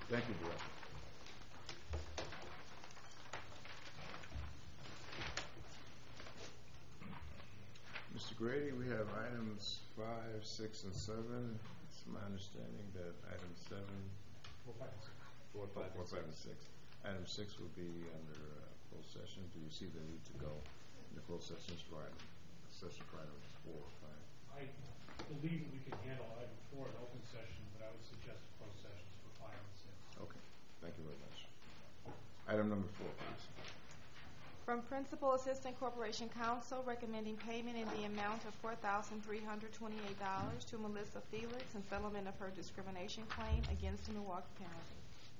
Thank you, Director. Mr. Grady, we have items 5, 6, and 7. It's my understanding that item 7, 4, 5, and 6. Item 6 will be under closed session. Do you see the need to go into closed sessions for items 4 or 5? I believe that we can handle item 4 in open session, but I would suggest closed sessions for 5 and 6. Okay. Thank you very much. Item number 4, please. From Principal Assistant Corporation Counsel, recommending payment in the amount of $4,328 to Melissa Felix in settlement of her discrimination claim against Milwaukee County.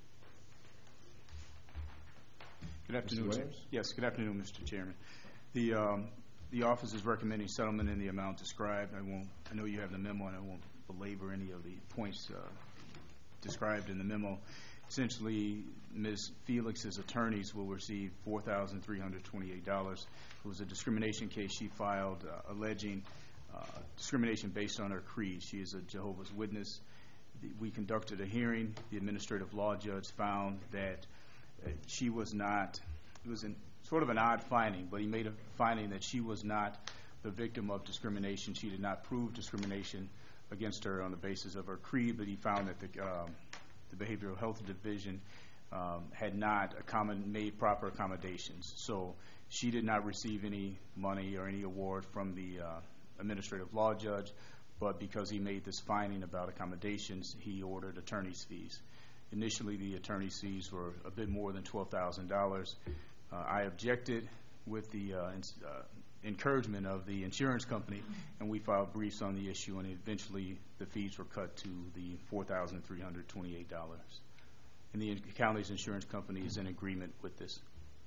Good afternoon. Mr. Williams? Yes, good afternoon, Mr. Chairman. The office is recommending settlement in the amount described. I know you have the memo, and I won't belabor any of the points described in the memo. Essentially, Ms. Felix's attorneys will receive $4,328. It was a discrimination case she filed alleging discrimination based on her creed. She is a Jehovah's Witness. We conducted a hearing. The administrative law judge found that she was not, it was sort of an odd finding, but he made a finding that she was not the victim of discrimination. She did not prove discrimination against her on the basis of her creed, but he found that the Behavioral Health Division had not made proper accommodations. So she did not receive any money or any award from the administrative law judge, but because he made this finding about accommodations, he ordered attorney's fees. Initially, the attorney's fees were a bit more than $12,000. I objected with the encouragement of the insurance company, and we filed briefs on the issue, and eventually the fees were cut to the $4,328. And the county's insurance company is in agreement with this.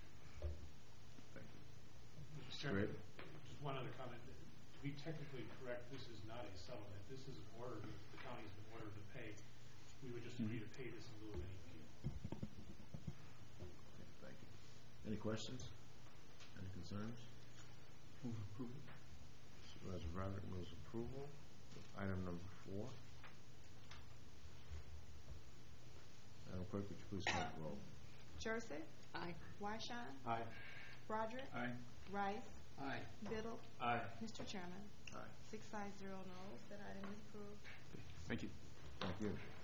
Mr. Chairman, just one other comment. To be technically correct, this is not a settlement. This is an order that the county has been ordered to pay. We would just agree to pay this in lieu of any fee. Okay, thank you. Any questions? Any concerns? Move approval. Supervisor Roderick moves approval. Item number 4. Madam Clerk, would you please call the roll? Joseph? Aye. Wyshawn? Aye. Broderick? Aye. Rice? Aye. Biddle? Aye. Mr. Chairman? Aye. 6 ayes, 0 noes. That item is approved. Thank you. Thank you.